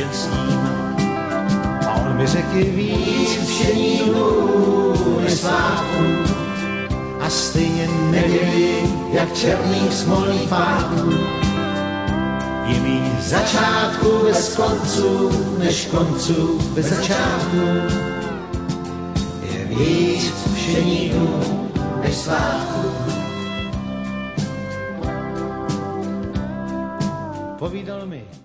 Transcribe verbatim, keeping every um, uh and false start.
jen s ním. A on mi řekl víc všední dnů než svátků. A stejně nevěří, jak černých smolných pádů. Je mý začátku bez konců, než konců bez začátku. Je víc všední dnů než svátků. Povídal mi